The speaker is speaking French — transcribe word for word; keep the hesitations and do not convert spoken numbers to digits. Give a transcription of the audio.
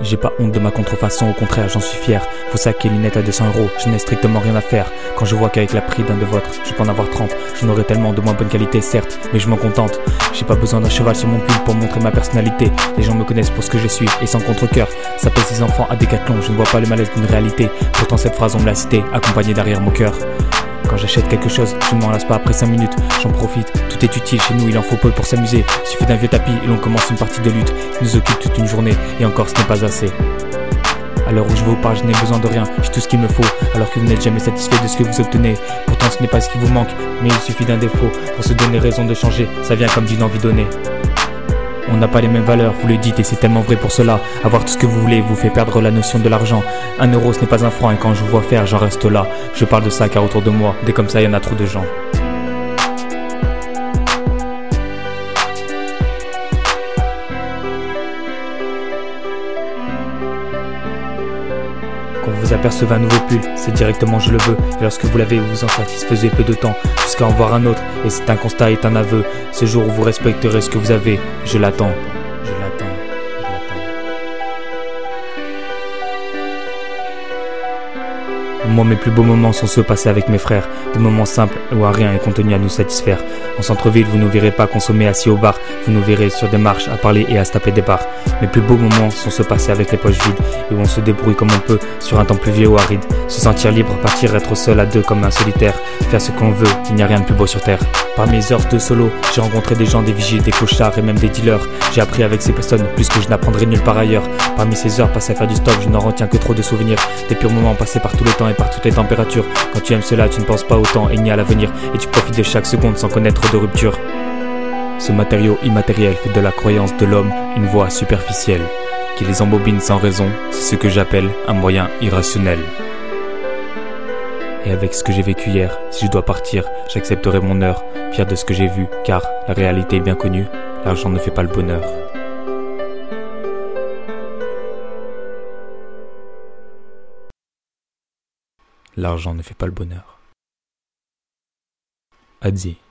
J'ai pas honte de ma contrefaçon, au contraire j'en suis fier. Faut saquer lunettes à deux cents euros, je n'ai strictement rien à faire. Quand je vois qu'avec la prix d'un de vôtres, je peux en avoir trente. J'en aurai tellement de moins bonne qualité certes, mais je m'en contente. J'ai pas besoin d'un cheval sur mon pull pour montrer ma personnalité. Les gens me connaissent pour ce que je suis et sans contre-cœur. Ça pèse six enfants à Décathlon, je ne vois pas le malaise d'une réalité. Pourtant cette phrase on me l'a citée, accompagnée derrière mon cœur. Quand j'achète quelque chose, je ne m'en lasse pas après cinq minutes, j'en profite, tout est utile chez nous, il en faut peu pour s'amuser. Il suffit d'un vieux tapis et l'on commence une partie de lutte qui nous occupe toute une journée, et encore ce n'est pas assez. À l'heure où je vous parle, je n'ai besoin de rien, j'ai tout ce qu'il me faut, alors que vous n'êtes jamais satisfait de ce que vous obtenez. Pourtant ce n'est pas ce qui vous manque, mais il suffit d'un défaut pour se donner raison de changer, ça vient comme d'une envie donnée. On n'a pas les mêmes valeurs, vous le dites et c'est tellement vrai pour cela. Avoir tout ce que vous voulez vous fait perdre la notion de l'argent. Un euro ce n'est pas un franc et quand je vous vois faire, j'en reste là. Je parle de ça car autour de moi, dès comme ça il y en a trop de gens. Quand vous apercevez un nouveau pull, c'est directement je le veux. Et lorsque vous l'avez, vous vous en satisfaisez peu de temps, jusqu'à en voir un autre. Et c'est un constat et un aveu. Ce jour où vous respecterez ce que vous avez, je l'attends. Je l'attends. Je l'attends. Moi, mes plus beaux moments sont ceux passés avec mes frères. Des moments simples où un rien est contenu à nous satisfaire. En centre-ville, vous ne verrez pas consommer assis au bar. Vous nous verrez sur des marches à parler et à se taper des barres. Mes plus beaux moments sont ceux passés avec les poches vides et où on se débrouille comme on peut sur un temps pluvieux ou aride. Se sentir libre, partir, être seul à deux comme un solitaire. Faire ce qu'on veut, il n'y a rien de plus beau sur terre. Par mes heures de solo, j'ai rencontré des gens, des vigiles, des clochards et même des dealers. J'ai appris avec ces personnes plus que je n'apprendrai nulle part ailleurs. Parmi ces heures passées à faire du stop, je n'en retiens que trop de souvenirs. Des purs moments passés par tous les temps et par toutes les températures. Quand tu aimes cela, tu ne penses pas au temps et ni à l'avenir. Et tu profites de chaque seconde sans connaître de rupture. Ce matériau immatériel fait de la croyance de l'homme une voie superficielle, qui les embobine sans raison, c'est ce que j'appelle un moyen irrationnel. Et avec ce que j'ai vécu hier, si je dois partir, j'accepterai mon heure, fier de ce que j'ai vu, car la réalité est bien connue, l'argent ne fait pas le bonheur. L'argent ne fait pas le bonheur. Adzi.